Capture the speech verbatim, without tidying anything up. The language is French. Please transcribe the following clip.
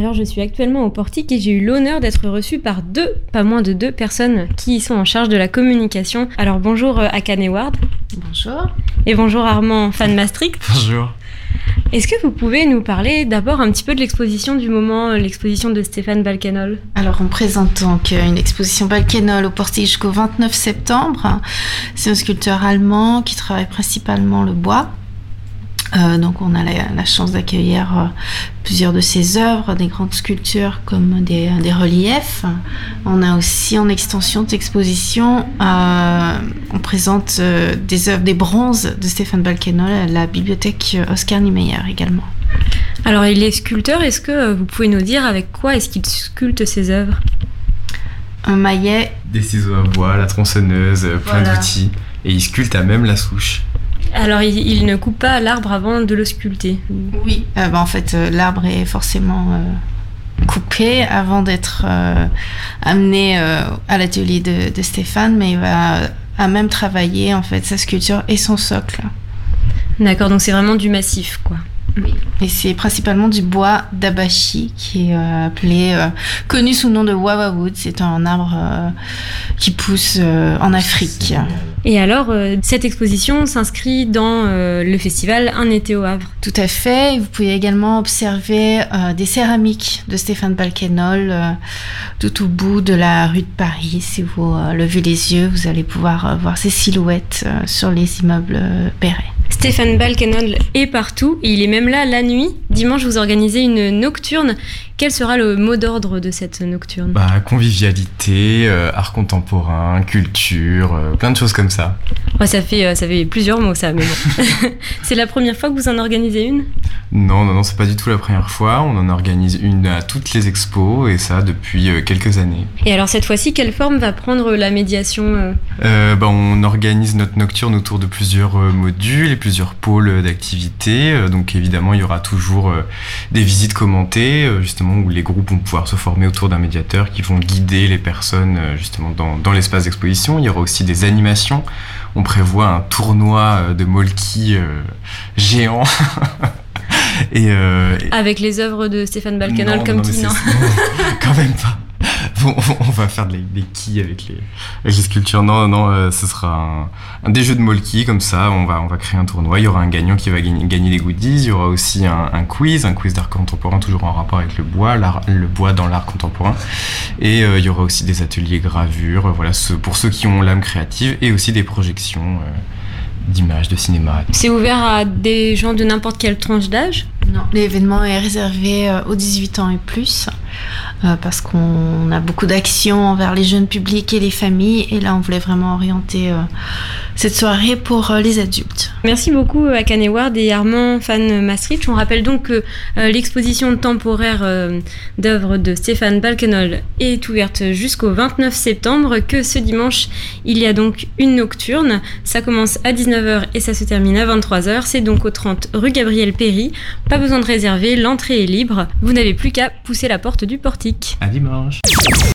Alors je suis actuellement au Portique et j'ai eu l'honneur d'être reçue par deux, pas moins de deux personnes qui y sont en charge de la communication. Alors bonjour euh, Akane Ward. Bonjour. Et bonjour Armand Fan Maastricht. Bonjour. Est-ce que vous pouvez nous parler d'abord un petit peu de l'exposition du moment, l'exposition de Stéphane Balkenhol ? Alors on présente donc une exposition Balkenhol au Portique jusqu'au vingt-neuf septembre. C'est un sculpteur allemand qui travaille principalement le bois. Euh, donc on a la, la chance d'accueillir euh, plusieurs de ses œuvres, des grandes sculptures comme des, des reliefs. On a aussi en extension de l'exposition, euh, on présente euh, des œuvres, des bronzes de Stéphane Balkenhol à la bibliothèque Oscar Niemeyer également. Alors il est sculpteur, est-ce que vous pouvez nous dire avec quoi est-ce qu'il sculpte ses œuvres ? Un maillet. Des ciseaux à bois, la tronçonneuse, plein Voilà. d'outils. Et il sculpte à même la souche. Alors il, il ne coupe pas l'arbre avant de le sculpter. Oui. Euh, bah, en fait, euh, l'arbre est forcément euh, coupé avant d'être euh, amené euh, à l'atelier de, de Stéphane, mais il va à même travailler en fait sa sculpture et son socle. D'accord, donc c'est vraiment du massif, quoi. Oui. Et c'est principalement du bois d'abachi qui est euh, appelé, euh, connu sous le nom de Wawa Wood. C'est un arbre euh, qui pousse euh, en Afrique. Et alors, euh, cette exposition s'inscrit dans euh, le festival Un été au Havre. Tout à fait. Vous pouvez également observer euh, des céramiques de Stéphane Balkenhol euh, tout au bout de la rue de Paris. Si vous euh, levez les yeux, vous allez pouvoir euh, voir ces silhouettes euh, sur les immeubles euh, Perret. Stéphane Balkenhol est partout et il est même là la nuit. Dimanche, vous organisez une nocturne. Quel sera le mot d'ordre de cette nocturne ? Bah, convivialité, euh, art contemporain, culture, euh, plein de choses comme ça. Ouais, ça fait, euh, ça fait plusieurs mots, ça, mais bon. C'est la première fois que vous en organisez une ? Non, non, non, c'est pas du tout la première fois. On en organise une à toutes les expos et ça depuis euh, quelques années. Et alors cette fois-ci, quelle forme va prendre la médiation euh Euh, bah, on organise notre nocturne autour de plusieurs euh, modules et plusieurs pôles d'activité. Euh, donc évidemment, il y aura toujours euh, des visites commentées, euh, justement où les groupes vont pouvoir se former autour d'un médiateur qui vont guider les personnes euh, justement dans, dans l'espace d'exposition. Il y aura aussi des animations. On prévoit un tournoi de molki euh, géant. et, euh, et... Avec les œuvres de Stéphane Balkenhol non, comme non, qui, non, quand même pas. On, on va faire des, des quilles avec les, avec les sculptures. Non, non, euh, ce sera un, un des jeux de molki comme ça. On va, on va créer un tournoi. Il y aura un gagnant qui va gagner, gagner des goodies. Il y aura aussi un, un quiz, un quiz d'art contemporain toujours en rapport avec le bois, l'art, le bois dans l'art contemporain. Et euh, il y aura aussi des ateliers gravure. Voilà, ce, pour ceux qui ont l'âme créative et aussi des projections euh, d'images, de cinéma. C'est ouvert à des gens de n'importe quelle tranche d'âge ? Non, l'événement est réservé euh, aux dix-huit ans et plus euh, parce qu'on a beaucoup d'actions envers les jeunes publics et les familles et là on voulait vraiment orienter euh, cette soirée pour euh, les adultes. Merci beaucoup Akane Ward et Armand Fan Maastricht. On rappelle donc que euh, l'exposition temporaire euh, d'œuvres de Stéphane Balkenhol est ouverte jusqu'au vingt-neuf septembre, que ce dimanche il y a donc une nocturne. Ça commence à dix-neuf heures et ça se termine à vingt-trois heures. C'est donc au trente rue Gabriel Péri. Pas besoin de réserver, l'entrée est libre. Vous n'avez plus qu'à pousser la porte du portique. À dimanche.